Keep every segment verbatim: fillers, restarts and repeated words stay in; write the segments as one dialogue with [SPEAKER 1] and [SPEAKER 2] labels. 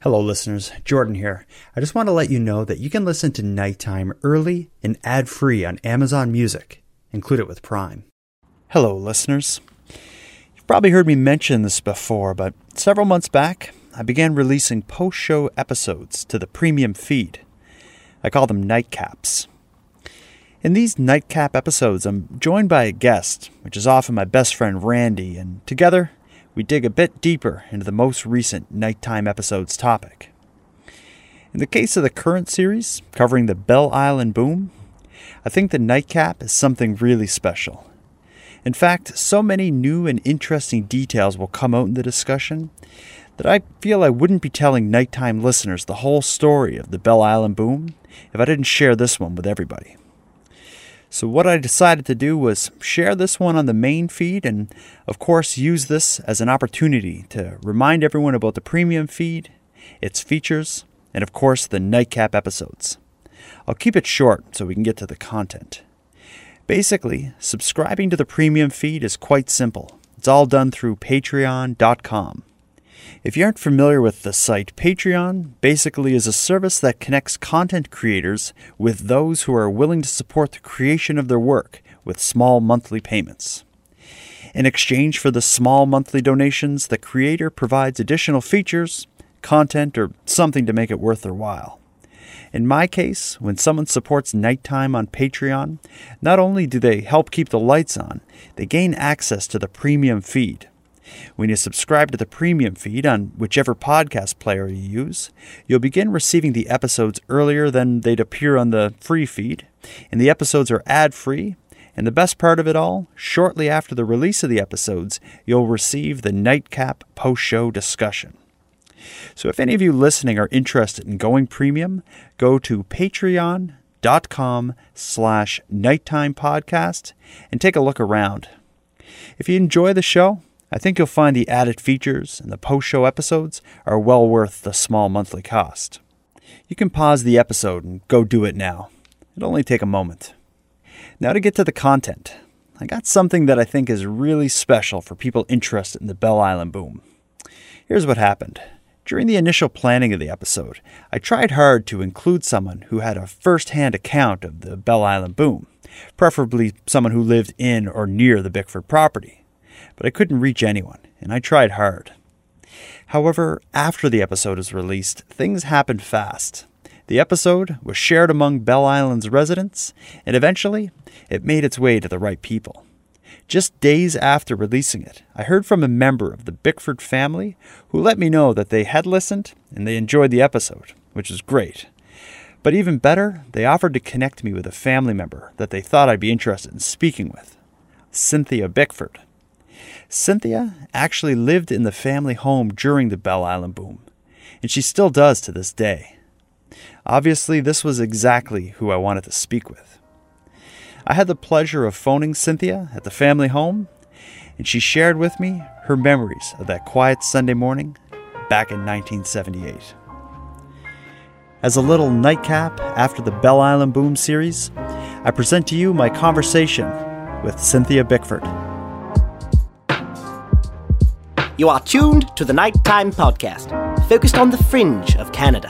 [SPEAKER 1] Hello listeners, Jordan here. I just want to let you know that you can listen to Nighttime early and ad-free on Amazon Music. Include it with Prime. Hello listeners. You've probably heard me mention this before, but several months back, I began releasing post-show episodes to the premium feed. I call them Nightcaps. In these Nightcap episodes, I'm joined by a guest, which is often my best friend Randy, and together, we dig a bit deeper into the most recent Nighttime episode's topic. In the case of the current series, covering the Belle Island boom, I think the Nightcap is something really special. In fact, so many new and interesting details will come out in the discussion that I feel I wouldn't be telling Nighttime listeners the whole story of the Belle Island boom if I didn't share this one with everybody. So what I decided to do was share this one on the main feed and, of course, use this as an opportunity to remind everyone about the premium feed, its features, and, of course, the Nightcap episodes. I'll keep it short so we can get to the content. Basically, subscribing to the premium feed is quite simple. It's all done through patreon dot com. If you aren't familiar with the site, Patreon basically is a service that connects content creators with those who are willing to support the creation of their work with small monthly payments. In exchange for the small monthly donations, the creator provides additional features, content, or something to make it worth their while. In my case, when someone supports Nighttime on Patreon, not only do they help keep the lights on, they gain access to the premium feed. When you subscribe to the premium feed on whichever podcast player you use, you'll begin receiving the episodes earlier than they'd appear on the free feed, and the episodes are ad-free, and the best part of it all, shortly after the release of the episodes, you'll receive the Nightcap post-show discussion. So if any of you listening are interested in going premium, go to patreon dot com slash nighttime podcast and take a look around. If you enjoy the show, I think you'll find the added features and the post-show episodes are well worth the small monthly cost. You can pause the episode and go do it now. It'll only take a moment. Now to get to the content. I got something that I think is really special for people interested in the Belle Island boom. Here's what happened. During the initial planning of the episode, I tried hard to include someone who had a first-hand account of the Belle Island boom, preferably someone who lived in or near the Bickford property. But I couldn't reach anyone, and I tried hard. However, after the episode was released, things happened fast. The episode was shared among Belle Island's residents, and eventually, it made its way to the right people. Just days after releasing it, I heard from a member of the Bickford family who let me know that they had listened and they enjoyed the episode, which is great. But even better, they offered to connect me with a family member that they thought I'd be interested in speaking with, Cynthia Bickford. Cynthia actually lived in the family home during the Belle Island boom, and she still does to this day. Obviously, this was exactly who I wanted to speak with. I had the pleasure of phoning Cynthia at the family home, and she shared with me her memories of that quiet Sunday morning back in nineteen seventy-eight. As a little nightcap after the Belle Island boom series, I present to you my conversation with Cynthia Bickford.
[SPEAKER 2] You are tuned to the Nighttime Podcast, focused on the fringe of Canada.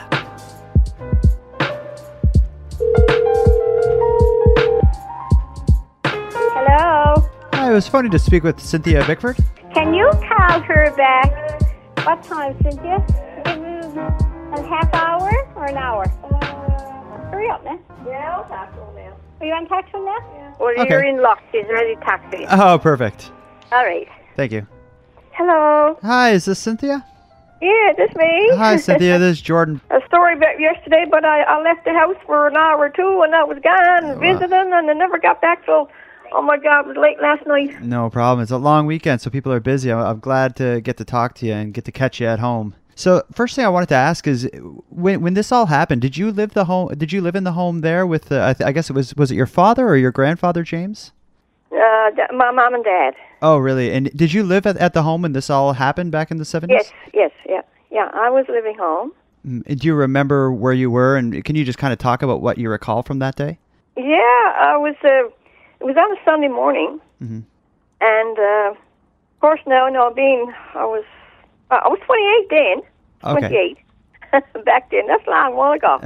[SPEAKER 3] Hello?
[SPEAKER 4] Hi, I was phoning to speak with Cynthia Bickford.
[SPEAKER 3] Can you call her back? What time, Cynthia? A half hour or an hour? Uh, Hurry up now. Yeah, I'll talk to him now. Are you on talk to him now? Yeah. Well,
[SPEAKER 4] Okay.
[SPEAKER 3] you're in luck. She's ready to talk to you.
[SPEAKER 4] Oh, perfect.
[SPEAKER 3] All right.
[SPEAKER 4] Thank you.
[SPEAKER 3] Hello?
[SPEAKER 4] Hi, is this Cynthia?
[SPEAKER 3] Yeah, this me.
[SPEAKER 4] Hi, Cynthia. This is Jordan.
[SPEAKER 3] A story about yesterday, but I, I left the house for an hour or two, and I was gone
[SPEAKER 4] Oh, wow.
[SPEAKER 3] visiting, and I never got back till, oh my God, it was late last night.
[SPEAKER 4] No problem. It's a long weekend, so people are busy. I'm, I'm glad to get to talk to you and get to catch you at home. So, first thing I wanted to ask is, when when this all happened, did you live the home? Did you live in the home there with? Uh, I, th- I guess it was was it your father or your grandfather, James?
[SPEAKER 3] Uh, th- my mom and dad.
[SPEAKER 4] Oh, really? And did you live at, at the home when this all happened back in the seventies?
[SPEAKER 3] Yes, yes, yeah, yeah. I was living home.
[SPEAKER 4] Mm, do you remember where you were, and can you just kind of talk about what you recall from that day?
[SPEAKER 3] Yeah, I was. Uh, it was on a Sunday morning,
[SPEAKER 4] Mm-hmm.
[SPEAKER 3] and uh, of course, now, no, being I was, uh, I was twenty-eight then.
[SPEAKER 4] Okay.
[SPEAKER 3] twenty-eight.
[SPEAKER 5] back then. That's a long while ago.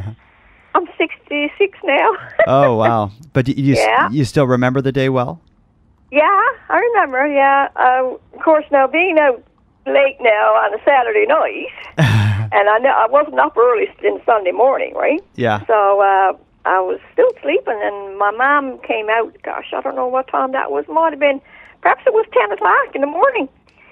[SPEAKER 5] I'm sixty-six now.
[SPEAKER 4] Oh, wow. But you, you,
[SPEAKER 5] Yeah.
[SPEAKER 4] you still remember the day well?
[SPEAKER 5] Yeah, I remember, yeah. Uh, of course, now, being out late now on a Saturday night, and I know I wasn't up early in Sunday morning, right?
[SPEAKER 4] Yeah.
[SPEAKER 5] So uh, I was still sleeping, and my mom came out. Gosh, I don't know what time that was. Might have been, perhaps it was ten o'clock in the morning.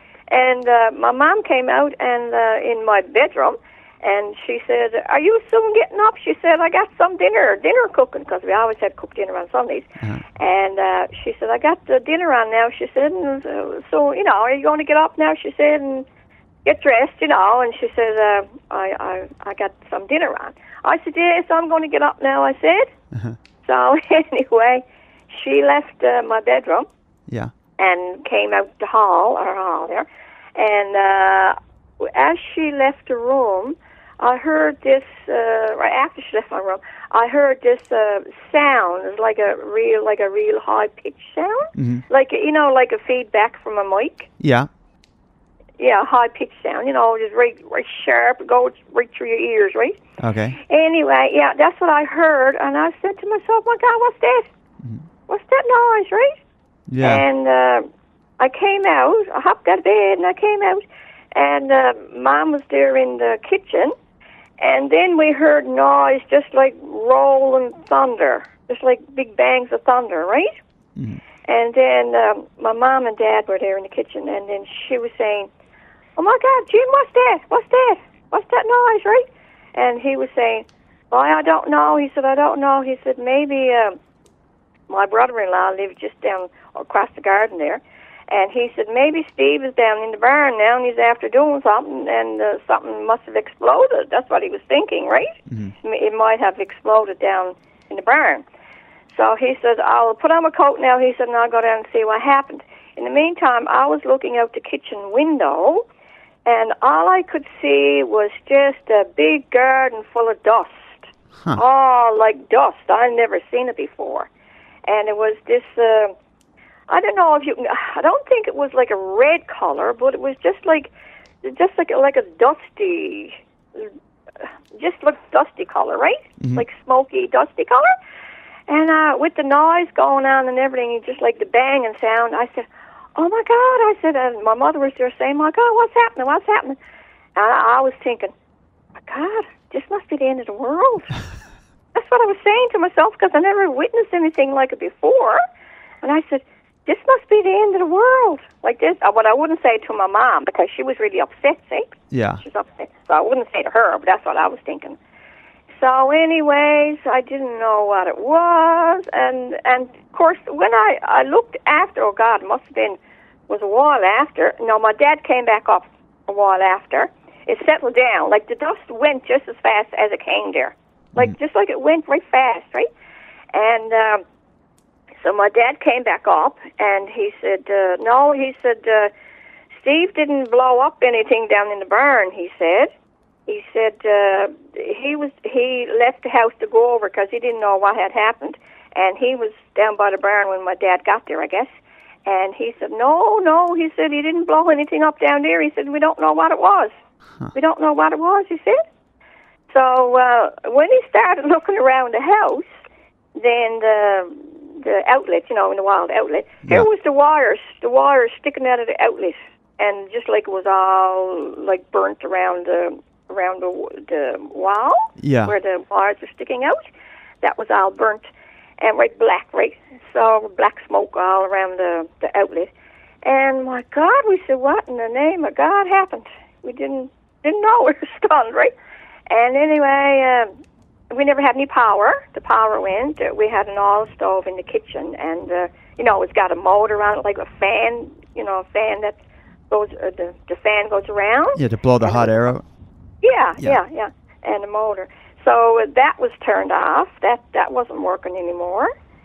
[SPEAKER 5] And uh, my mom came out and uh, in my bedroom, and she said, "Are you soon getting up?" She said, "I got some dinner, dinner cooking," because we always had cooked dinner on Sundays.
[SPEAKER 4] Uh-huh.
[SPEAKER 5] And uh, she said, "I got the dinner on now." She said, and, uh, "So, you know, are you going to get up now?" She said, "and get dressed, you know." And she said, uh, I, I, I got some dinner on. I said, "Yes, I'm going to get up now," I said.
[SPEAKER 4] Uh-huh.
[SPEAKER 5] So anyway, she left uh, my bedroom
[SPEAKER 4] Yeah.
[SPEAKER 5] and came out the hall, our hall there. And uh, as she left the room, I heard this, uh, right after she left my room, I heard this uh, sound. It was like a real, like a real high-pitched sound.
[SPEAKER 4] Mm-hmm.
[SPEAKER 5] Like, you know, like a feedback from a mic.
[SPEAKER 4] Yeah.
[SPEAKER 5] Yeah, high-pitched sound, you know, just right, right sharp, go right through your ears, right?
[SPEAKER 4] Okay.
[SPEAKER 5] Anyway, yeah, that's what I heard, and I said to myself, "My God, what's that?
[SPEAKER 4] Mm-hmm.
[SPEAKER 5] What's that noise, right?"
[SPEAKER 4] Yeah.
[SPEAKER 5] And uh, I came out, I hopped out of bed, and I came out, and uh, Mom was there in the kitchen, and then we heard noise just like rolling thunder, just like big bangs of thunder, right?
[SPEAKER 4] Mm-hmm.
[SPEAKER 5] And then um, my mom and Dad were there in the kitchen, and then she was saying, "Oh, my God, Jim, what's that? What's that? What's that noise, right?" And he was saying, "Well, I don't know." He said, "I don't know." He said, "Maybe uh, my brother-in-law lives just down across the garden there." And he said, "Maybe Steve is down in the barn now, and he's after doing something, and uh, something must have exploded." That's what he was thinking, right?
[SPEAKER 4] Mm-hmm.
[SPEAKER 5] It might have exploded down in the barn. So he said, "I'll put on my coat now," he said, "and I'll go down and see what happened." In the meantime, I was looking out the kitchen window, and all I could see was just a big garden full of dust.
[SPEAKER 4] Huh.
[SPEAKER 5] Oh, like dust. I'd never seen it before. And it was this, uh, I don't know if you can, I don't think it was like a red color, but it was just like, just like, like a dusty, just like dusty color, right?
[SPEAKER 4] Mm-hmm.
[SPEAKER 5] Like smoky, dusty color. And uh, with the noise going on and everything, just like the banging sound, I said, "Oh, my God," I said, and my mother was there saying, "My God, what's happening, what's happening?" And I, I was thinking, "My God, this must be the end of the world." That's what I was saying to myself, because I never witnessed anything like it before. And I said, "This must be the end of the world." Like this, uh, what I wouldn't say to my mom, because she was really upset, see?
[SPEAKER 4] Yeah.
[SPEAKER 5] She's upset. So I wouldn't say to her, but that's what I was thinking. So anyways, I didn't know what it was, and and of course, when I, I looked after, oh God, it must have been, was a while after, no, my dad came back up a while after, it settled down, like the dust went just as fast as it came there, like, mm. just like it went right fast, right? And um, so my dad came back up, and he said, uh, no, he said, uh, Steve didn't blow up anything down in the barn, he said. He said uh, he was he left the house to go over because he didn't know what had happened, and he was down by the barn when my dad got there, I guess. And he said, no, no, he said he didn't blow anything up down there. He said, we don't know what it was. Huh. We don't know what it was, he said. So uh, when he started looking around the house, then the the outlet, you know, in the wild outlet, yeah. Here was the wires, the wires sticking out of the outlet, and just like it was all like burnt around the around the, the wall,
[SPEAKER 4] yeah.
[SPEAKER 5] where the wires were sticking out. That was all burnt and right black, right? So black smoke all around the, the outlet. And my God, we said, what in the name of God happened? We didn't didn't know. We were stunned, right? And anyway, uh, we never had any power. The power went. Uh, we had an oil stove in the kitchen, and uh, you know, it's got a motor on it, like a fan. You know, a fan that goes. Uh, the the fan goes around.
[SPEAKER 4] Yeah, to blow the hot air out.
[SPEAKER 5] Yeah,
[SPEAKER 4] yeah,
[SPEAKER 5] yeah, yeah, and the motor. So uh, that was turned off. That that wasn't working anymore.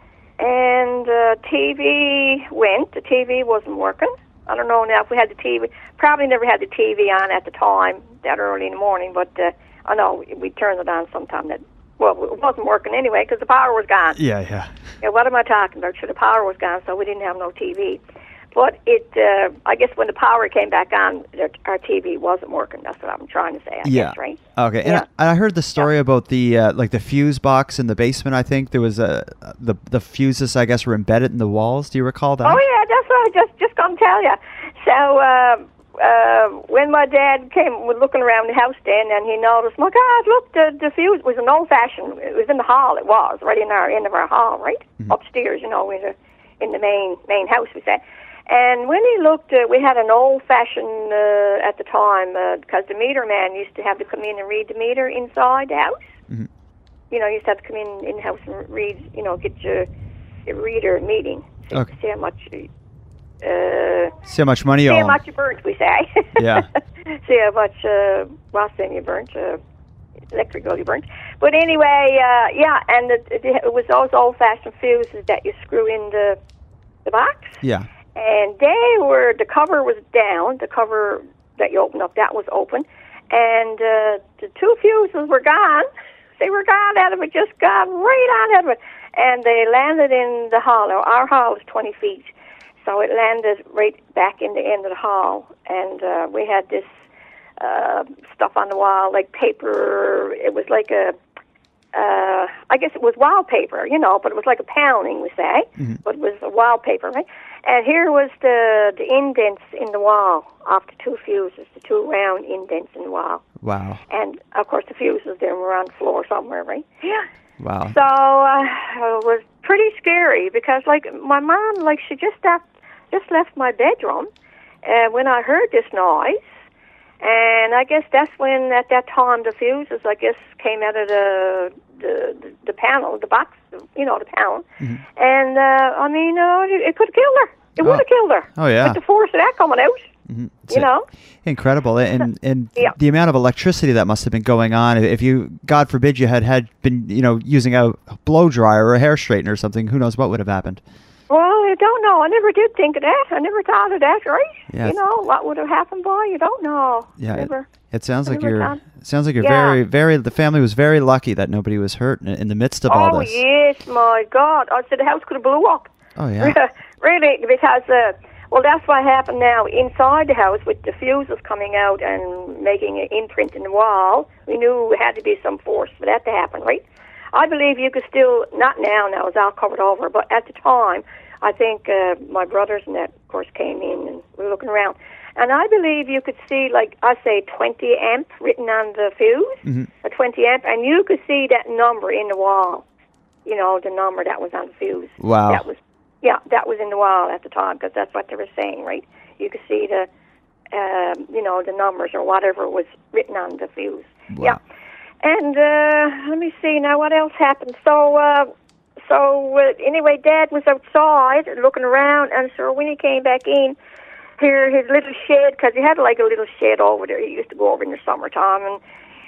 [SPEAKER 5] And uh, T V went. The T V wasn't working. I don't know now if we had the T V. Probably never had the T V on at the time, that early in the morning, but uh, I know we turned it on sometime. That well, it wasn't working anyway because the power was gone.
[SPEAKER 4] Yeah, yeah.
[SPEAKER 5] Yeah, what am I talking about? So the power was gone, so we didn't have no T V. but it, uh, I guess when the power came back on, our, our T V wasn't working. That's what I'm trying to say, I
[SPEAKER 4] Yeah.
[SPEAKER 5] guess, right?
[SPEAKER 4] Okay, and
[SPEAKER 5] Yeah.
[SPEAKER 4] I, I heard the story about the uh, like the fuse box in the basement. I think there was a the the fuses, I guess, were embedded in the walls. Do you recall that?
[SPEAKER 5] Oh, yeah, that's what I just, just going to tell you. So, uh, uh, when my dad came was looking around the house then, and he noticed, my God, look, the, the fuse was an old-fashioned, it was in the hall, it was, right in our end of our hall, right?
[SPEAKER 4] Mm-hmm.
[SPEAKER 5] Upstairs, you know, in the, in the main main house, we say. And when he looked, uh, we had an old-fashioned, uh, at the time, because uh, the meter man used to have to come in and read the meter inside the house.
[SPEAKER 4] Mm-hmm.
[SPEAKER 5] You know, you used to have to come in in the house and read, you know, get your, your reader meeting. See,
[SPEAKER 4] Okay.
[SPEAKER 5] see how much, uh,
[SPEAKER 4] See how much money you
[SPEAKER 5] see
[SPEAKER 4] owe
[SPEAKER 5] how
[SPEAKER 4] 'em.
[SPEAKER 5] much you burnt, we say.
[SPEAKER 4] Yeah.
[SPEAKER 5] See how much uh, Rossin you burnt, uh, electrical you burnt. But anyway, uh, yeah, and it, it, it was those old-fashioned fuses that you screw in the the box.
[SPEAKER 4] Yeah.
[SPEAKER 5] And they were, the cover was down, the cover that you open up, that was open. And uh, the two fuses were gone. They were gone out of it, just gone right out of it. And they landed in the hall. Now, our hall was twenty feet. So it landed right back in the end of the hall. And uh, we had this uh, stuff on the wall, like paper. It was like a, uh, I guess it was wallpaper, you know, but it was like a paneling, we say.
[SPEAKER 4] Mm-hmm.
[SPEAKER 5] But it was a wallpaper, right? And here was the, the indents in the wall of the two fuses, the two round indents in the wall.
[SPEAKER 4] Wow.
[SPEAKER 5] And, of course, the fuses, they were on the floor somewhere, right? Yeah.
[SPEAKER 4] Wow.
[SPEAKER 5] So uh, it was pretty scary because, like, my mom, like, she just left, just left my bedroom uh, when I heard this noise. And I guess that's when, at that time, the fuses, I guess, came out of the the, the, the panel, the box, you know, the panel.
[SPEAKER 4] Mm-hmm.
[SPEAKER 5] And, uh, I mean, uh, it, it could have killed her. It
[SPEAKER 4] Oh.
[SPEAKER 5] would have killed her.
[SPEAKER 4] Oh, yeah.
[SPEAKER 5] With the force of that coming out,
[SPEAKER 4] Mm-hmm.
[SPEAKER 5] you know?
[SPEAKER 4] Incredible. And and
[SPEAKER 5] Yeah.
[SPEAKER 4] the amount of electricity that must have been going on. If you, God forbid, you had, had been, you know, using a blow dryer or a hair straightener or something, who knows what would have happened.
[SPEAKER 5] Well, I don't know. I never did think of that. I never thought of that, right?
[SPEAKER 4] Yeah.
[SPEAKER 5] You know, what would have happened, boy? You don't know.
[SPEAKER 4] Yeah. It,
[SPEAKER 5] Never.
[SPEAKER 4] it sounds
[SPEAKER 5] I
[SPEAKER 4] like
[SPEAKER 5] never
[SPEAKER 4] you're,
[SPEAKER 5] thought.
[SPEAKER 4] it sounds like you're
[SPEAKER 5] Yeah.
[SPEAKER 4] very, very, the family was very lucky that nobody was hurt in, in the midst of all
[SPEAKER 5] Oh,
[SPEAKER 4] this.
[SPEAKER 5] yes, my God. I said the house could have blew up.
[SPEAKER 4] Oh, yeah.
[SPEAKER 5] Really, because, uh, well, that's what happened now. Inside the house, with the fuses coming out and making an imprint in the wall, we knew it had to be some force for that to happen, right? I believe you could still, not now, now it's all covered over, but at the time, I think uh, my brothers and that, of course, came in and were looking around. And I believe you could see, like, I say, twenty amp written on the fuse,
[SPEAKER 4] Mm-hmm.
[SPEAKER 5] a twenty amp, and you could see that number in the wall, you know, the number that was on the fuse.
[SPEAKER 4] Wow.
[SPEAKER 5] That was, yeah, that was in the wall at the time, because that's what they were saying, right? You could see the, um, you know, the numbers or whatever was written on the fuse.
[SPEAKER 4] Wow.
[SPEAKER 5] Yeah. And uh, let me see now, what else happened? So, uh, so uh, anyway, Dad was outside looking around, and so when he came back in, here his little shed, because he had like a little shed over there. He used to go over in the summertime, and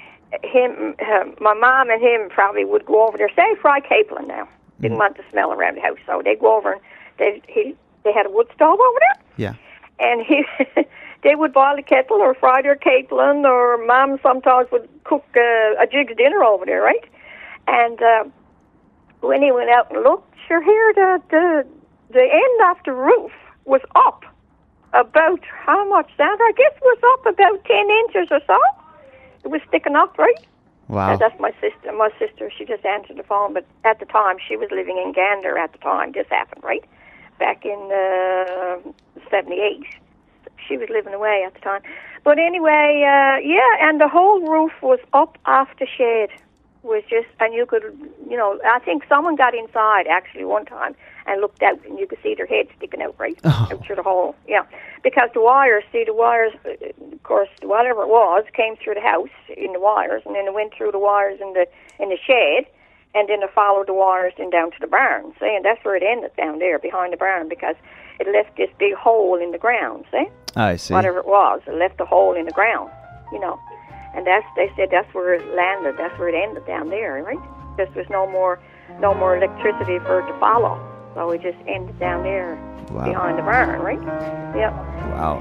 [SPEAKER 5] him, uh, my mom and him probably would go over there, say fry capelin now. Didn't
[SPEAKER 4] Mm-hmm.
[SPEAKER 5] want the smell around the house, so they'd go over and they he they had a wood stove over there.
[SPEAKER 4] Yeah.
[SPEAKER 5] And he, they would boil the kettle or fry their capelin, or Mom sometimes would cook uh, a jig's dinner over there, right? And uh, when he went out and looked, sure, here the, the the end of the roof was up about how much? That I guess was up about ten inches or so. It was sticking up, right?
[SPEAKER 4] Wow.
[SPEAKER 5] Uh, that's my sister. My sister, she just answered the phone, but at the time she was living in Gander. At the time this happened, right? Back in uh, seventy-eight. She was living away at the time. But anyway, uh, yeah, and the whole roof was up off the shed. Was just, and you could, you know, I think someone got inside actually one time and looked out, and you could see their head sticking out, right?
[SPEAKER 4] Oh.
[SPEAKER 5] Out through the hole, yeah. Because the wires, see, the wires, uh, of course, whatever it was, came through the house in the wires, and then it went through the wires in the in the shed, and then it followed the wires then down to the barn, see? And that's where it ended, down there behind the barn, because it left this big hole in the ground, see?
[SPEAKER 4] I see.
[SPEAKER 5] Whatever it was, it left a hole in the ground, you know. And that's, they said that's where it landed, that's where it ended down there, right? Because there's no more, no more electricity for it to follow. So it just ended down there
[SPEAKER 4] Wow.
[SPEAKER 5] behind the barn, right? Yep.
[SPEAKER 4] Wow.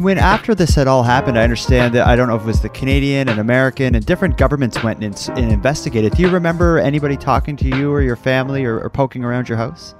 [SPEAKER 4] when after this had all happened, I understand that I don't know if it was the Canadian and American and different governments went and, and investigated. Do you remember anybody talking to you or your family or, or poking around your house?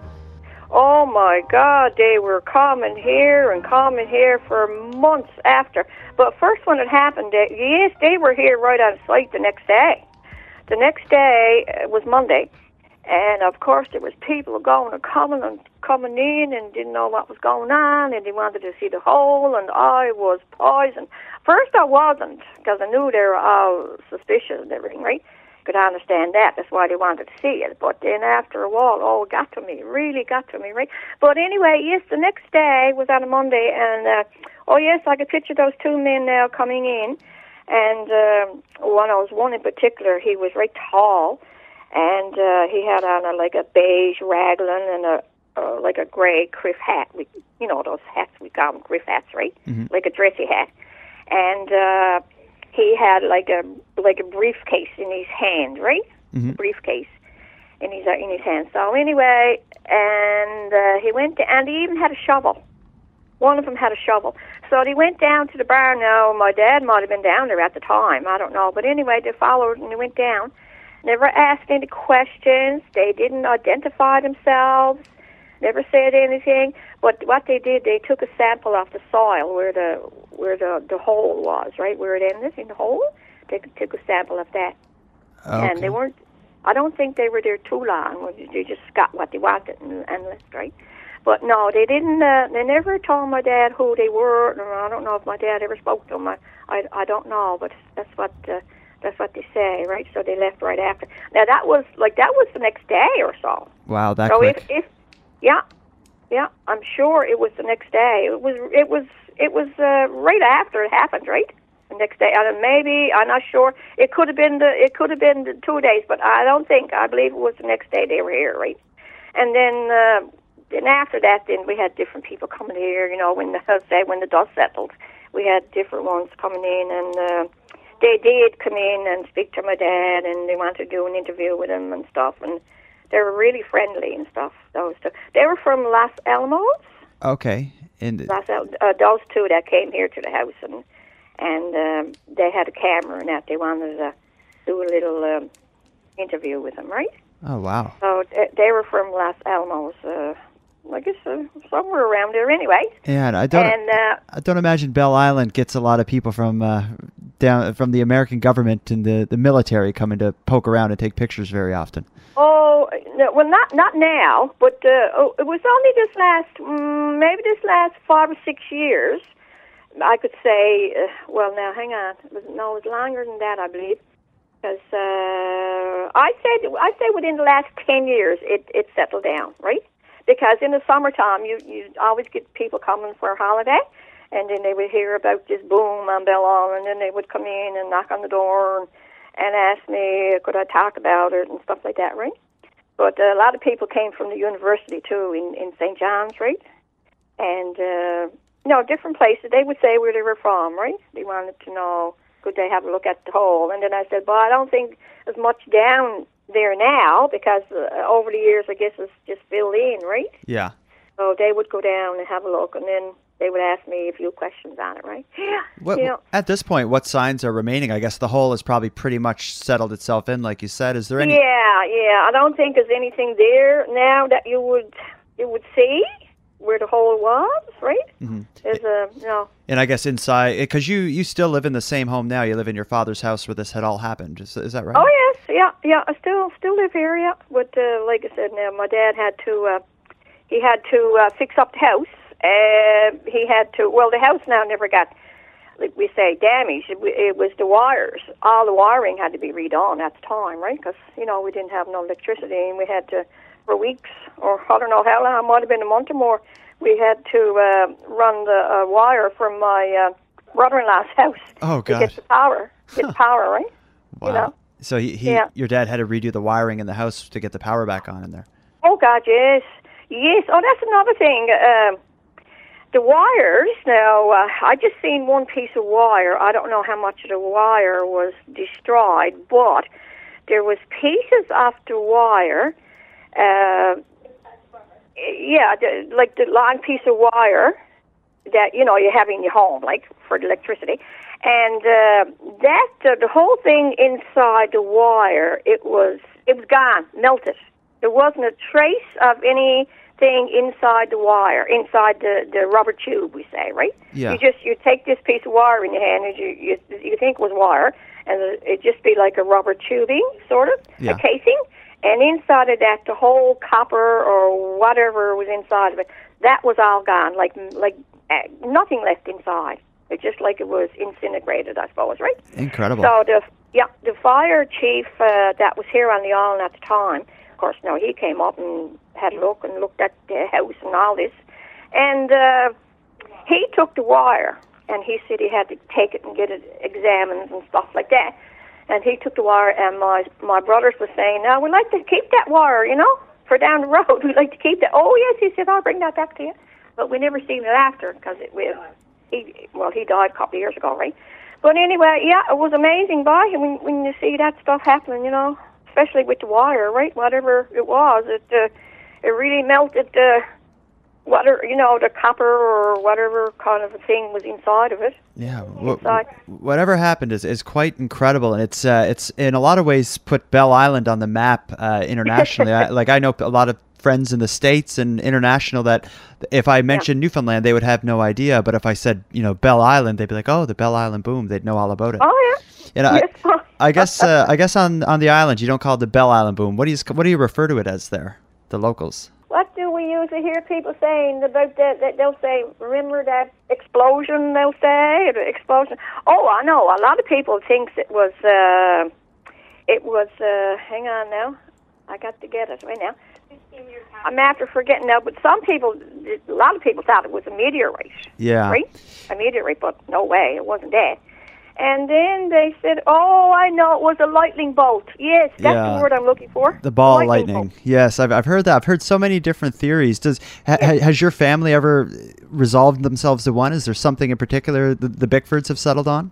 [SPEAKER 5] Oh my God, they were coming here and coming here for months after. But first when it happened, they, yes, they were here right on site the next day. The next day uh, was Monday, and of course there was people going and coming and coming in and didn't know what was going on, and they wanted to see the hole, and I was poisoned. First I wasn't, because I knew they were all suspicious and everything, right? Could understand that. That's why they wanted to see it. But then after a while, oh, it got to me. It really got to me, right? But anyway, yes, the next day was on a Monday, and, uh, oh, yes, I could picture those two men now coming in. And um, one, I was one in particular, he was very tall, and uh, he had on a, like a beige raglan and a uh, like a gray criff hat. We, you know, those hats, we call them criff hats, right? Mm-hmm. Like a dressy hat. And uh, he had like a like a briefcase in his hand, right? Mm-hmm. A briefcase in his uh, in his hand. So anyway, and uh, he went to, and he even had a shovel. One of them had a shovel. So they went down to the bar. Now, my dad might have been down there at the time. I don't know. But anyway, they followed and they went down. Never asked any questions. They didn't identify themselves. Never said anything. But what they did, they took a sample off the soil where the where the, the hole was, right? Where it ended in the hole. They took a sample of that. Okay. And they weren't, I don't think they were there too long. They just got what they wanted and, and left, right? But no, they didn't, uh, they never told my dad who they were. I don't know if my dad ever spoke to them. I, I, I don't know, but that's what, uh, that's what they say, right? So they left right after. Now that was, like, that was the next day or so.
[SPEAKER 4] Wow, that
[SPEAKER 5] so
[SPEAKER 4] quick.
[SPEAKER 5] If, if, yeah, yeah, I'm sure it was the next day. It was, it was, it was, uh, right after it happened, right? The next day. And maybe, I'm not sure, it could have been the, it could have been the two days, but I don't think, I believe it was the next day they were here, right? And then, uh, And after that, then we had different people coming here. You know, when the say when the dust settled, we had different ones coming in, and uh, they did come in and speak to my dad, and they wanted to do an interview with him and stuff. And they were really friendly and stuff. Those two, they were from Los Alamos.
[SPEAKER 4] Okay, and
[SPEAKER 5] Los Al- uh, those two that came here to the house, and and um, they had a camera and that they wanted to do a little um, interview with him, right?
[SPEAKER 4] Oh wow!
[SPEAKER 5] So th- they were from Los Alamos. Uh, I guess uh, somewhere around there, anyway.
[SPEAKER 4] Yeah, and I don't.
[SPEAKER 5] And, uh,
[SPEAKER 4] I don't imagine Bell Island gets a lot of people from uh, down from the American government and the, the military coming to poke around and take pictures very often.
[SPEAKER 5] Oh no, well, not not now, but uh, oh, it was only this last, um, maybe this last five or six years. I could say. Uh, well, now hang on. It was, no, it was longer than that, I believe. Because uh, I say I say within the last ten years, it it settled down, right? Because in the summertime, you you always get people coming for a holiday, and then they would hear about this boom on Bell Island, and then they would come in and knock on the door and, and ask me, could I talk about it and stuff like that, right? But uh, a lot of people came from the university, too, in, in Saint John's, right? And, uh, you know, different places. They would say where they were from, right? They wanted to know, could they have a look at the hole? And then I said, well, I don't think there's much down there now, because uh, over the years, I guess, it's just filled in, right?
[SPEAKER 4] Yeah.
[SPEAKER 5] So they would go down and have a look, and then they would ask me a few questions on it, right? Yeah.
[SPEAKER 4] What,
[SPEAKER 5] you know,
[SPEAKER 4] at this point, what signs are remaining? I guess the hole has probably pretty much settled itself in, like you said. Is there any?
[SPEAKER 5] Yeah, yeah. I don't think there's anything there now that you would you would see where the hole was, right? Mm-hmm. There's a no.
[SPEAKER 4] And I guess inside, because you, you still live in the same home now. You live in your father's house where this had all happened. Is, is that right?
[SPEAKER 5] Oh yes, yeah, yeah. I still still live here, yeah. But uh, like I said, now my dad had to uh, he had to uh, fix up the house. Uh, he had to. Well, the house now never got, like we say, damaged. It, it was the wires. All the wiring had to be redone at the time, right? Because you know we didn't have no electricity, and we had to for weeks, or I don't know how long. It might have been a month or more. We had to uh, run the uh, wire from my uh, brother-in-law's house
[SPEAKER 4] oh,
[SPEAKER 5] to get the power. Get the power, right?
[SPEAKER 4] Wow.
[SPEAKER 5] You know?
[SPEAKER 4] So he, he
[SPEAKER 5] yeah.
[SPEAKER 4] your dad had to redo the wiring in the house to get the power back on in there.
[SPEAKER 5] Oh God, yes, yes. Oh, that's another thing. Uh, the wires. Now, uh, I just seen one piece of wire. I don't know how much of the wire was destroyed, but there was pieces of the wire. Uh, Yeah, the, like the long piece of wire that, you know, you have in your home, like for the electricity. And uh, that, uh, the whole thing inside the wire, it was, it was gone, melted. There wasn't a trace of anything inside the wire, inside the, the rubber tube, we say, right?
[SPEAKER 4] Yeah.
[SPEAKER 5] You just, you take this piece of wire in your hand, and you, you, you think it was wire, and it'd just be like a rubber tubing, sort of,
[SPEAKER 4] Yeah.
[SPEAKER 5] a casing. And inside of that, the whole copper or whatever was inside of it, that was all gone, like like uh, nothing left inside. It's just like it was incinerated, I suppose, right?
[SPEAKER 4] Incredible.
[SPEAKER 5] So the yeah, the fire chief uh, that was here on the island at the time, of course, now he came up and had a look and looked at the house and all this, and uh, he took the wire and he said he had to take it and get it examined and stuff like that. And he took the wire, and my my brothers were saying, "No, we'd like to keep that wire, you know, for down the road. We'd like to keep that." "Oh yes," he said, "I'll bring that back to you." But we never seen it after because it was he well he died a couple of years ago, right? But anyway, yeah, it was amazing, boy. When when you see that stuff happening, you know, especially with the wire, right? Whatever it was, it uh, it really melted the. Uh, Whatever, you know, the copper or whatever kind of a thing was inside of it.
[SPEAKER 4] Yeah, wh-
[SPEAKER 5] Inside.
[SPEAKER 4] whatever happened is, is quite incredible, and it's uh, it's in a lot of ways put Bell Island on the map uh, internationally. I, like I know a lot of friends in the States and international that if I mentioned
[SPEAKER 5] Yeah.
[SPEAKER 4] Newfoundland, they would have no idea. But if I said, you know, Bell Island, they'd be like, "Oh, the Bell Island boom!" They'd know all about it.
[SPEAKER 5] Oh yeah.
[SPEAKER 4] And I,
[SPEAKER 5] Yes.
[SPEAKER 4] I guess uh, I guess on on the island you don't call it the Bell Island boom. What do you what do you refer to it as there, the locals?
[SPEAKER 5] What do we usually hear people saying about that? That they'll say, "Remember that explosion?" They'll say, the explosion. Oh, I know. A lot of people thinks it was. Uh, it was. Uh, hang on now. I got to get it right now. I'm after forgetting now, but some people, a lot of people thought it was a meteorite.
[SPEAKER 4] Yeah.
[SPEAKER 5] Right? A meteorite, but no way, it wasn't that. And then they said, "Oh, I know, it was a lightning bolt." Yes, that's
[SPEAKER 4] Yeah.
[SPEAKER 5] the word I'm looking for.
[SPEAKER 4] The ball lightning.
[SPEAKER 5] lightning. bolt.
[SPEAKER 4] Yes, I've I've heard that. I've heard so many different theories. Does ha, ha- has your family ever resolved themselves to one? Is there something in particular the, the Bickfords have settled on?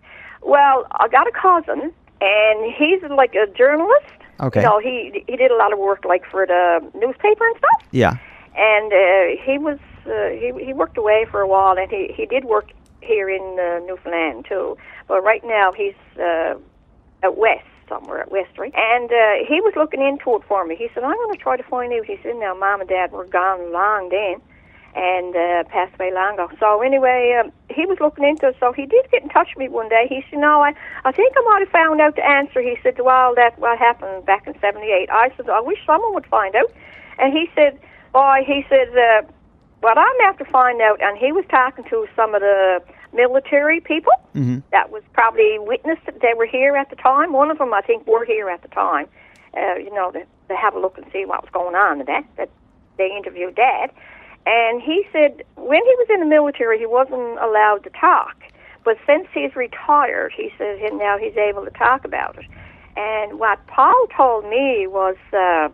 [SPEAKER 5] Well, I got a cousin, and he's like a journalist.
[SPEAKER 4] Okay.
[SPEAKER 5] You know, he he did a lot of work like for the newspaper and stuff.
[SPEAKER 4] Yeah.
[SPEAKER 5] And uh, he was uh, he he worked away for a while, and he he did work here in uh, Newfoundland too. But right now he's uh, at West, somewhere at West, right? And uh, he was looking into it for me. He said, "I'm going to try to find out." He said, "Now, Mom and Dad were gone long then, and uh, passed away long ago." So anyway, um, he was looking into it. So he did get in touch with me one day. He said, "No, I, I think I might have found out the answer." He said, "Well, that what happened back in seventy-eight." I said, "I wish someone would find out." And he said, "Boy," he said, uh, "what I'm after finding out," and he was talking to some of the military people
[SPEAKER 4] Mm-hmm.
[SPEAKER 5] that was probably witnessed that they were here at the time. One of them, I think, were here at the time, uh, you know, to, to have a look and see what was going on and that, that they interviewed Dad. And he said when he was in the military, he wasn't allowed to talk. But since he's retired, he said he- now he's able to talk about it. And what Paul told me was uh,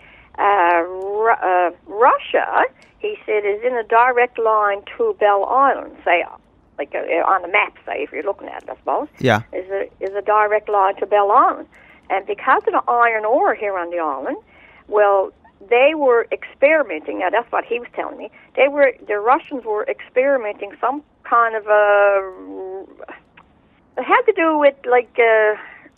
[SPEAKER 5] uh, Ru- uh, Russia, he said, is in a direct line to Bell Island, say, like uh, on the map, say, if you're looking at it, I suppose.
[SPEAKER 4] Yeah.
[SPEAKER 5] Is a, is a direct line to Bell Island. And because of the iron ore here on the island, well, they were experimenting. Now, that's what he was telling me. They were, the Russians were experimenting some kind of a, it had to do with, like, uh,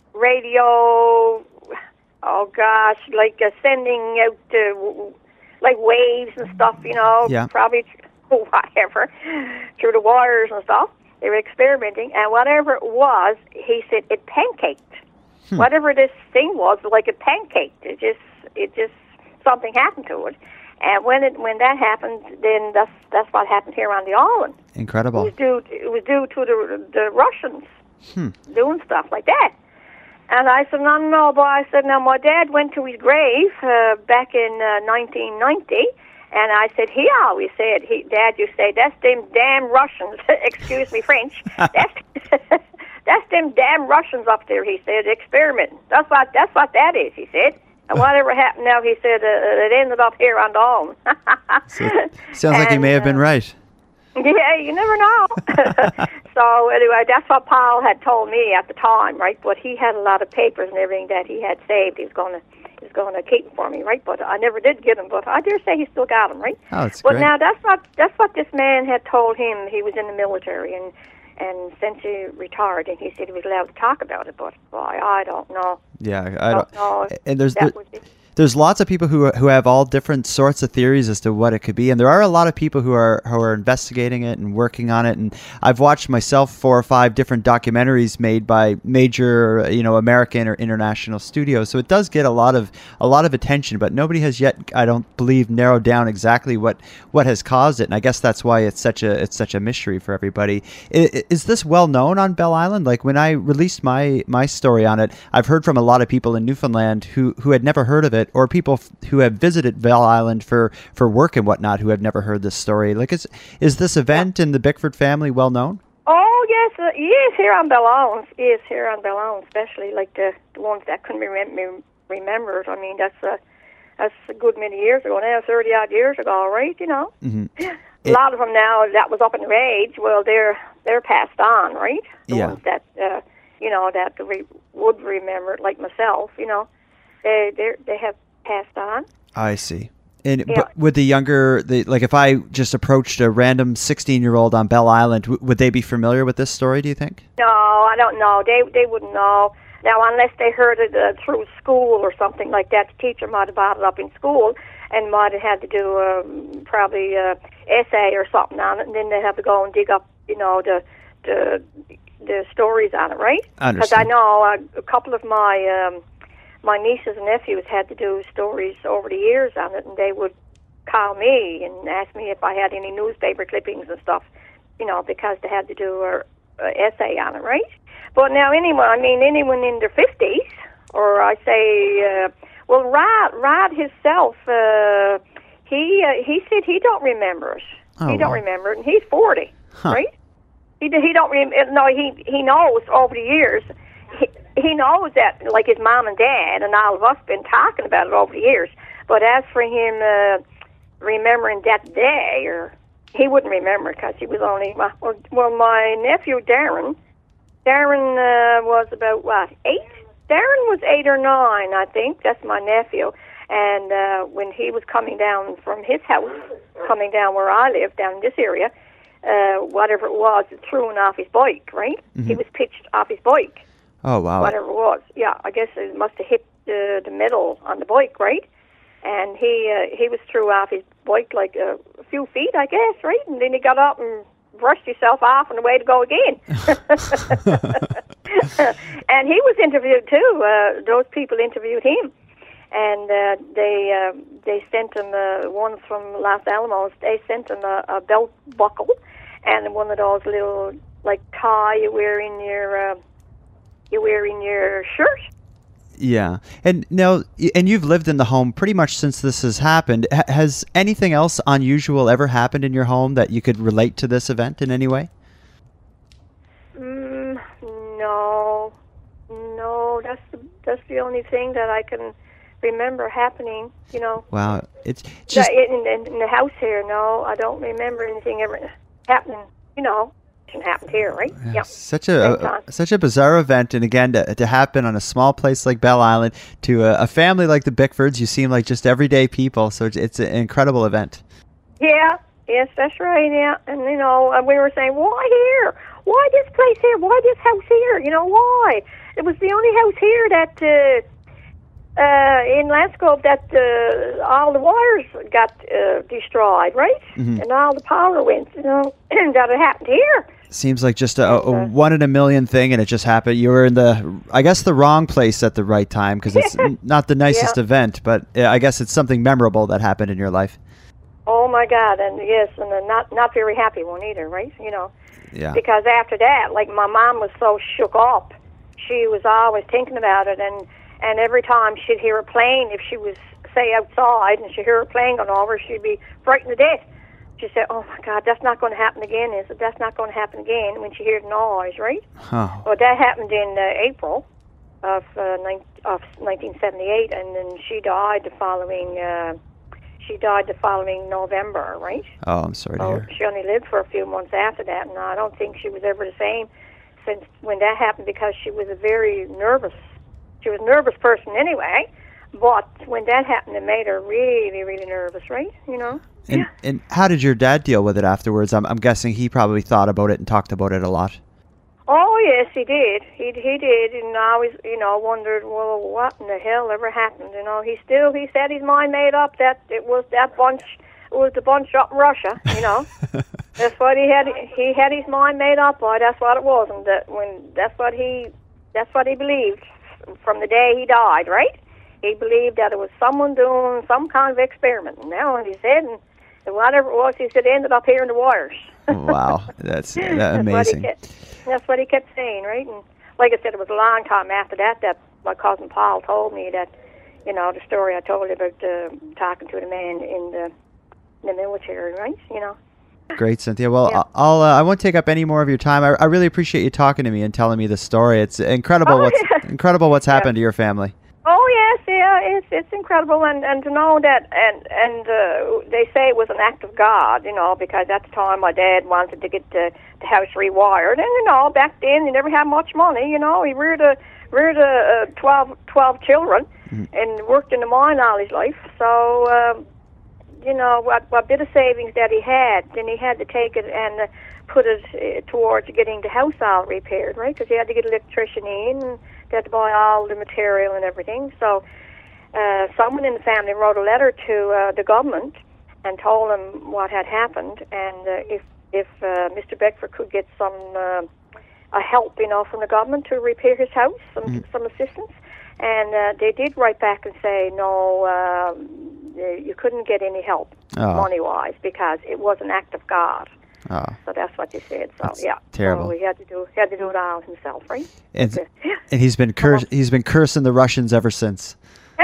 [SPEAKER 5] radio, oh, gosh, like uh, sending out, uh, like, waves and stuff, you know,
[SPEAKER 4] Yeah.
[SPEAKER 5] probably whatever, through the wires and stuff. They were experimenting, and whatever it was, he said it pancaked. Hmm. Whatever this thing was, like it pancaked. It just, it just, something happened to it. And when it, when that happened, then that's that's what happened here on the island.
[SPEAKER 4] Incredible.
[SPEAKER 5] It was due, it was due to the the Russians
[SPEAKER 4] Hmm.
[SPEAKER 5] doing stuff like that. And I said, no, no, boy. I said, now my dad went to his grave uh, back in uh, nineteen ninety. And I said, he always said, he, Dad, you say, that's them damn Russians, excuse me, French, that's, that's them damn Russians up there, he said, experimenting. That's what, that's what that is, he said. And whatever happened now, he said, uh, it ended up here on the island.
[SPEAKER 4] So, sounds like he
[SPEAKER 5] And,
[SPEAKER 4] may have been
[SPEAKER 5] uh,
[SPEAKER 4] right.
[SPEAKER 5] Yeah, you never know. So anyway, that's what Paul had told me at the time, right? But he had a lot of papers and everything that he had saved. He was going to was going to keep them for me, right? But I never did get them. But I dare say he still got them, right?
[SPEAKER 4] Oh, that's
[SPEAKER 5] but
[SPEAKER 4] great.
[SPEAKER 5] now that's what that's what this man had told him. He was in the military, and and since he retired, and he said he was allowed to talk about it. But boy, I don't know.
[SPEAKER 4] Yeah, I
[SPEAKER 5] don't
[SPEAKER 4] don't.
[SPEAKER 5] know.
[SPEAKER 4] And there's
[SPEAKER 5] That
[SPEAKER 4] the,
[SPEAKER 5] was it.
[SPEAKER 4] there's lots of people who who have all different sorts of theories as to what it could be, and there are a lot of people who are who are investigating it and working on it. And I've watched myself four or five different documentaries made by major, you know, American or international studios. So it does get a lot of a lot of attention, but nobody has yet, I don't believe, narrowed down exactly what what has caused it. And I guess that's why it's such a it's such a mystery for everybody. Is, is this well known on Bell Island? Like when I released my my story on it, I've heard from a lot of people in Newfoundland who who had never heard of it, or people f- who have visited Bell Island for, for work and whatnot who have never heard this story. Like, is is this event in the Bickford family well known?
[SPEAKER 5] Oh yes, uh, yes, here on Bell Island, yes, here on Bell Island, especially like the, the ones that couldn't be rem- remember it. I mean, that's uh, that's a good many years ago now, thirty odd years ago, right? You know,
[SPEAKER 4] Mm-hmm.
[SPEAKER 5] a
[SPEAKER 4] It-
[SPEAKER 5] lot of them now that was up in their age. Well, they're they're passed on, right? The
[SPEAKER 4] Yeah.
[SPEAKER 5] ones that uh, you know that re- would remember it, like myself, you know, they they they have passed on.
[SPEAKER 4] I see. And
[SPEAKER 5] Yeah.
[SPEAKER 4] but would the younger, the like, if I just approached a random sixteen-year-old on Bell Island, w- would they be familiar with this story? Do you think?
[SPEAKER 5] No, I don't know. They they wouldn't know. Now, unless they heard it uh, through school or something like that, the teacher might have brought it up in school and might have had to do um, probably a essay or something on it, and then they'd have to go and dig up, you know, the the, the stories on it, right?
[SPEAKER 4] I
[SPEAKER 5] Because I
[SPEAKER 4] understand.
[SPEAKER 5] know uh, a couple of my um, my nieces and nephews had to do stories over the years on it, and they would call me and ask me if I had any newspaper clippings and stuff, you know, because they had to do a, a essay on it, right? But now anyone, I mean, anyone in their fifties, or I say, uh, well, Rod, Rod himself, uh, he uh, he said he don't remember it.
[SPEAKER 4] Oh,
[SPEAKER 5] he don't
[SPEAKER 4] wow.
[SPEAKER 5] remember it, and he's forty,
[SPEAKER 4] Huh.
[SPEAKER 5] right? He he don't rem- no he he knows over the years. He, he knows that, like his mom and dad and all of us been talking about it over the years. But as for him uh, remembering that day, or he wouldn't remember because he was only well, well my nephew Darren. Darren uh, was about, what, eight? Darren was eight or nine, I think. That's my nephew. And uh, when he was coming down from his house, coming down where I live, down in this area, uh, whatever it was, it threw him off his bike, right?
[SPEAKER 4] Mm-hmm.
[SPEAKER 5] He was pitched off his bike,
[SPEAKER 4] Oh wow.
[SPEAKER 5] whatever it was. Yeah, I guess it must have hit the, the middle on the bike, right? And he uh, he was threw off his bike like a, a few feet, I guess, right? And then he got up and brushed himself off and away to go again. And he was interviewed too. Uh, those people interviewed him, and uh, they uh, they sent him uh, one from Los Alamos. They sent him a, a belt buckle and one of those little like tie you wear in your uh, you wear in your shirt.
[SPEAKER 4] Yeah. And now, and you've lived in the home pretty much since this has happened. H- has anything else unusual ever happened in your home that you could relate to this event in any way?
[SPEAKER 5] Mm, no, no. That's the that's the only thing that I can remember happening. You know,
[SPEAKER 4] Wow. It's just,
[SPEAKER 5] the, in, in, in the house here. No, I don't remember anything ever happening. You know, it happened here, right? Yeah.
[SPEAKER 4] such a,
[SPEAKER 5] Same time.
[SPEAKER 4] a such a bizarre event, and again to, to happen on a small place like Bell Island to a, a family like the Bickfords. You seem like just everyday people, so it's, it's an incredible event.
[SPEAKER 5] Yeah. Yes, that's right. Yeah, and you know, uh, we were saying, why here? Why this place here? Why this house here? You know, why? It was the only house here that uh, uh, in Landscope that uh, all the wires got uh, destroyed, right?
[SPEAKER 4] Mhm.
[SPEAKER 5] And all the power went. You know, that it happened here.
[SPEAKER 4] Seems like just a, a
[SPEAKER 5] uh,
[SPEAKER 4] one in a million thing, and it just happened. You were in the, I guess, the wrong place at the right time, because it's n- not the nicest
[SPEAKER 5] Yeah.
[SPEAKER 4] event, but uh, I guess it's something memorable that happened in your life.
[SPEAKER 5] Oh my God! And yes, and a not not very happy one either, right? You know.
[SPEAKER 4] Yeah.
[SPEAKER 5] Because after that, like my mom was so shook up, she was always thinking about it, and and every time she'd hear a plane, if she was say outside and she'd hear a plane going over, she'd be frightened to death. She said, "Oh my God, that's not going to happen again, is it? That's not going to happen again." When she heard the noise, right?
[SPEAKER 4] Oh.
[SPEAKER 5] Well, that happened in uh, April of uh, nine, of nineteen seventy-eight, and then she died the following. Uh, she died the following November, right?
[SPEAKER 4] Oh, I'm sorry to
[SPEAKER 5] So
[SPEAKER 4] hear.
[SPEAKER 5] she only lived for a few months after that, and I don't think she was ever the same since when that happened, because she was a very nervous. She was a nervous person anyway, But when that happened, it made her really, really nervous, right? You know?
[SPEAKER 4] And
[SPEAKER 5] yeah.
[SPEAKER 4] and how did your dad deal with it afterwards? I'm I'm guessing he probably thought about it and talked about it a lot.
[SPEAKER 5] Oh, yes, he did. He he did, and I always, you know, wondered, well, what in the hell ever happened? You know, he still, he said his mind made up that it was that bunch, it was the bunch up in Russia, you know. That's what he had, he had his mind made up by, that's what it was, and that when, that's what he, that's what he believed from the day he died, right? He believed that it was someone doing some kind of experiment, and now in his head, and whatever it was, he said, ended up here in the wires.
[SPEAKER 4] Wow, that's, that's
[SPEAKER 5] That's
[SPEAKER 4] amazing.
[SPEAKER 5] what he kept, that's what he kept saying, right? And like I said, it was a long time after that that my cousin Paul told me that, you know, the story I told you about uh, talking to the man in the, in the military, right? You know.
[SPEAKER 4] Great, Cynthia. Well,
[SPEAKER 5] Yeah.
[SPEAKER 4] I'll uh, I won't take up any more of your time. I, I really appreciate you talking to me and telling me the story. It's incredible
[SPEAKER 5] Oh,
[SPEAKER 4] what's
[SPEAKER 5] yeah.
[SPEAKER 4] incredible what's
[SPEAKER 5] Yeah.
[SPEAKER 4] happened to your family.
[SPEAKER 5] Oh yes, yeah, it's it's incredible, and and to know that, and and uh, they say it was an act of God, you know, because at the time my dad wanted to get the, the house rewired, and you know, back then he never had much money, you know, he reared a reared a, a twelve, twelve children, mm-hmm. and worked in the mine all his life, so um, you know, what what bit of savings that he had, then he had to take it and uh, put it uh, towards getting the house all repaired, right? Because he had to get an electrician in. And, they had to buy all the material and everything. So uh, someone in the family wrote a letter to uh, the government and told them what had happened, and uh, if if uh, Mister Beckford could get some uh, a help, you know, from the government to repair his house, some mm. some assistance. And uh, they did write back and say, no, um, you couldn't get any help oh. money-wise because it was an act of God. Oh. So that's what they said. So
[SPEAKER 4] that's
[SPEAKER 5] yeah,
[SPEAKER 4] terrible.
[SPEAKER 5] So he had to do he had to do it all himself, right?
[SPEAKER 4] And,
[SPEAKER 5] so, yeah.
[SPEAKER 4] and he's been curs- he's been cursing the Russians ever since.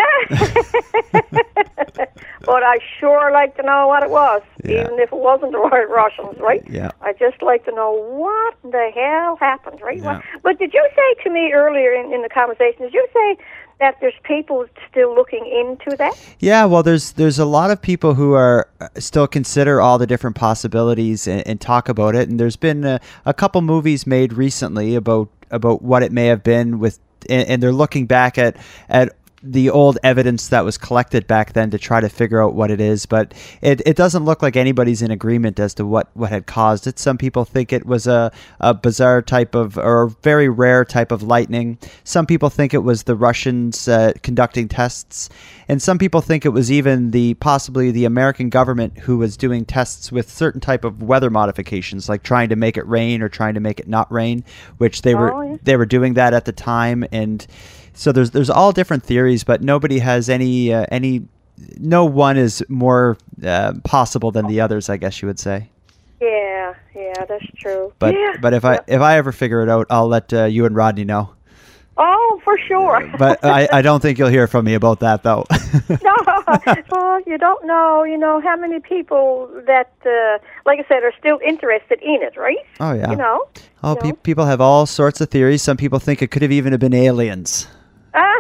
[SPEAKER 5] But I sure like to know what it was, yeah. even if it wasn't the right Russians, right?
[SPEAKER 4] Yeah.
[SPEAKER 5] I just like to know what the hell happened, right?
[SPEAKER 4] Yeah.
[SPEAKER 5] But did you say to me earlier in, in the conversation? Did you say that there's people still looking into that?
[SPEAKER 4] Yeah, well, there's there's a lot of people who are still consider all the different possibilities and, and talk about it. And there's been a, a couple movies made recently about about what it may have been with, and, and they're looking back at at. the old evidence that was collected back then to try to figure out what it is, but it, it doesn't look like anybody's in agreement as to what, what had caused it. Some people think it was a, a bizarre type of, or a very rare type of lightning. Some people think it was the Russians uh, conducting tests, and some people think it was even the possibly the American government who was doing tests with certain type of weather modifications, like trying to make it rain or trying to make it not rain, which they were
[SPEAKER 5] oh, yeah.
[SPEAKER 4] they were doing that at the time. And so there's there's all different theories, but nobody has any uh, any. No one is more uh, possible than the others, I guess you would say.
[SPEAKER 5] Yeah, yeah, that's true.
[SPEAKER 4] But
[SPEAKER 5] yeah.
[SPEAKER 4] but if I if I ever figure it out, I'll let uh, you and Rodney know.
[SPEAKER 5] Oh, for sure.
[SPEAKER 4] But I, I don't think you'll hear from me about that, though.
[SPEAKER 5] No, well, you don't know, you know, how many people that, uh, like I said, are still interested in it, right?
[SPEAKER 4] Oh, yeah.
[SPEAKER 5] You know?
[SPEAKER 4] Oh,
[SPEAKER 5] you
[SPEAKER 4] pe-
[SPEAKER 5] know?
[SPEAKER 4] people have all sorts of theories. Some people think it could have even have been aliens.
[SPEAKER 5] I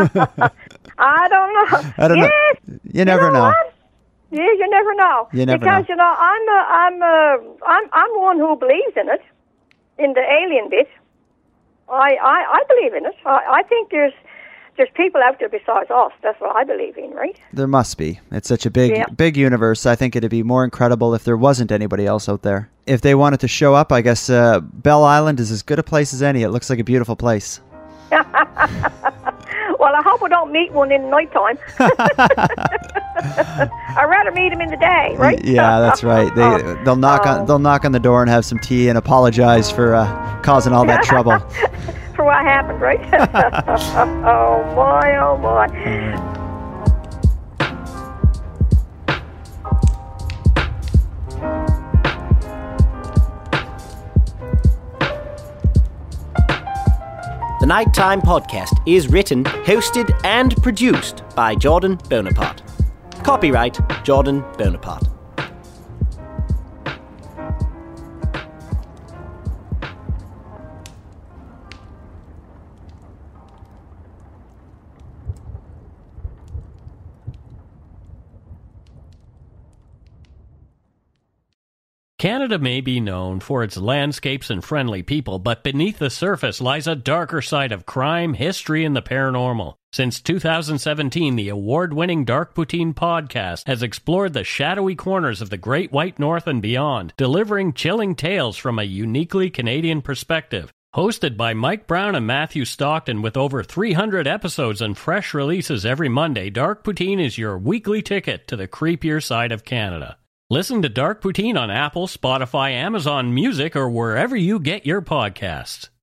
[SPEAKER 5] don't know.
[SPEAKER 4] I don't
[SPEAKER 5] yes.
[SPEAKER 4] know. You never
[SPEAKER 5] you know.
[SPEAKER 4] know.
[SPEAKER 5] What? Yeah, you never know.
[SPEAKER 4] You never
[SPEAKER 5] because,
[SPEAKER 4] know.
[SPEAKER 5] you know, I'm, a, I'm, a, I'm, I'm one who believes in it, in the alien bit. I, I, I believe in it. I, I think there's there's people out there besides us. That's what I believe in, right?
[SPEAKER 4] There must be. It's such a big,
[SPEAKER 5] yeah.
[SPEAKER 4] big universe. I think it'd be more incredible if there wasn't anybody else out there. If they wanted to show up, I guess uh, Bell Island is as good a place as any. It looks like a beautiful place.
[SPEAKER 5] Well, I hope we don't meet one in the nighttime. I'd rather meet him in the day, right?
[SPEAKER 4] Yeah, that's right. They they'll knock
[SPEAKER 5] oh.
[SPEAKER 4] on they'll knock on the door and have some tea and apologize for uh, causing all that trouble.
[SPEAKER 5] For what happened, right? Oh my, oh my.
[SPEAKER 2] The Nighttime Podcast is written, hosted and produced by Jordan Bonaparte. Copyright Jordan Bonaparte.
[SPEAKER 6] Canada may be known for its landscapes and friendly people, but beneath the surface lies a darker side of crime, history, and the paranormal. Since two thousand seventeen, the award-winning Dark Poutine podcast has explored the shadowy corners of the Great White North and beyond, delivering chilling tales from a uniquely Canadian perspective. Hosted by Mike Brown and Matthew Stockton with over three hundred episodes and fresh releases every Monday, Dark Poutine is your weekly ticket to the creepier side of Canada. Listen to Dark Poutine on Apple, Spotify, Amazon Music, or wherever you get your podcasts.